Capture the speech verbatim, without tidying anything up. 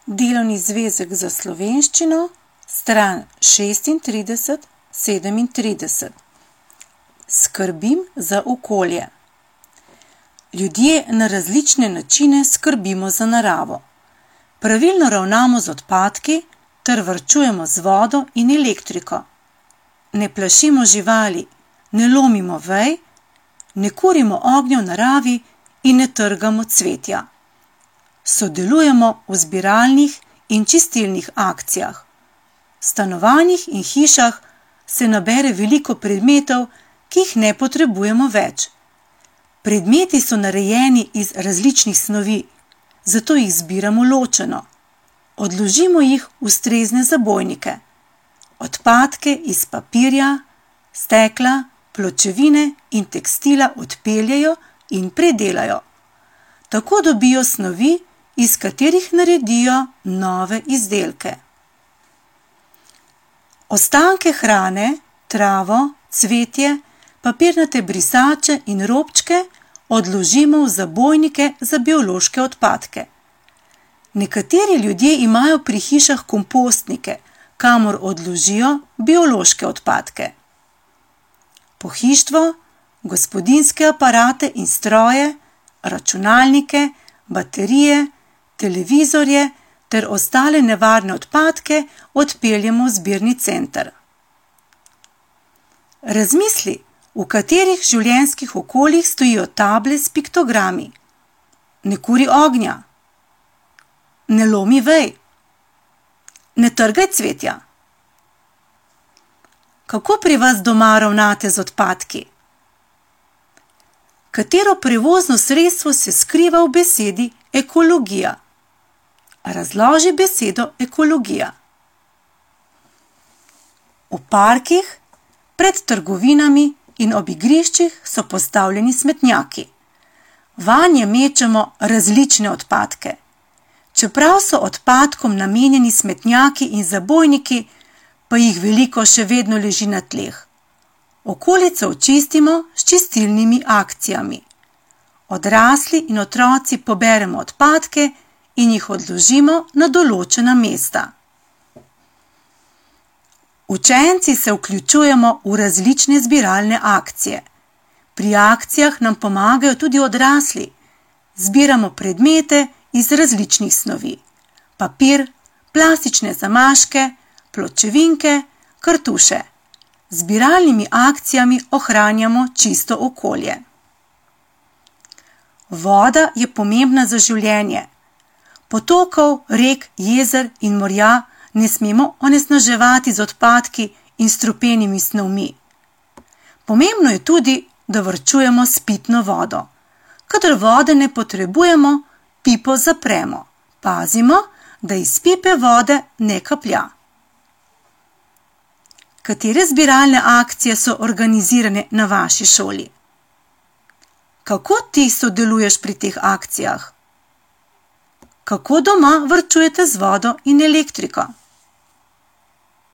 Delovni zvezek za slovenščino, stran šestintrideset sedemintrideset. Skrbim za okolje. Ljudje na različne načine skrbimo za naravo. Pravilno ravnamo z odpadki ter varčujemo z vodo in elektriko. Ne plašimo živali, ne lomimo vej, ne kurimo ognja v naravi in ne trgamo cvetja. Sodelujemo v zbiralnih in čistilnih akcijah. V stanovanjih in hišah se nabere veliko predmetov, ki jih ne potrebujemo več. Predmeti so narejeni iz različnih snovi, zato jih zbiramo ločeno. Odložimo jih v ustrezne zabojnike. Odpadke iz papirja, stekla, pločevine in tekstila odpeljejo in predelajo. Tako dobijo snovi, iz katerih naredijo nove izdelke. Ostanke hrane, travo, cvetje, papirnate brisače in robčke odložimo v zabojnike za biološke odpadke. Nekateri ljudje imajo pri hišah kompostnike, kamor odložijo biološke odpadke. Pohištvo, gospodinjske aparate in stroje, računalnike, baterije, televizorje ter ostale nevarne odpadke odpeljemo v zbirni center. Razmisli, v katerih življenjskih okoljih stojijo table s piktogrami. Ne kuri ognja. Ne lomi vej. Ne trgaj cvetja. Kako pri vas doma ravnate z odpadki? Katero prevozno sredstvo se skriva v besedi ekologija? Razloži besedo ekologija. V parkih, pred trgovinami in ob igriščih so postavljeni smetnjaki. Vanje mečemo različne odpadke. Čeprav so odpadkom namenjeni smetnjaki in zabojniki, pa jih veliko še vedno leži na tleh. Okolico očistimo s čistilnimi akcijami. Odrasli in otroci poberemo odpadke in jih odložimo na določena mesta. Učenci se vključujemo v različne zbiralne akcije. Pri akcijah nam pomagajo tudi odrasli. Zbiramo predmete iz različnih snovi. Papir, plastične zamaške, pločevinke, kartuše. Z zbiralnimi akcijami ohranjamo čisto okolje. Voda je pomembna za življenje. Potokov, rek, jezer in morja ne smemo onesnaževati z odpadki in strupenimi snovmi. Pomembno je tudi, da varčujemo s pitno vodo. Kadar vode ne potrebujemo, pipo zapremo. Pazimo, da iz pipe vode ne kaplja. Katere zbiralne akcije so organizirane na vaši šoli? Kako ti sodeluješ pri teh akcijah? Kako doma varčujete z vodo in elektriko?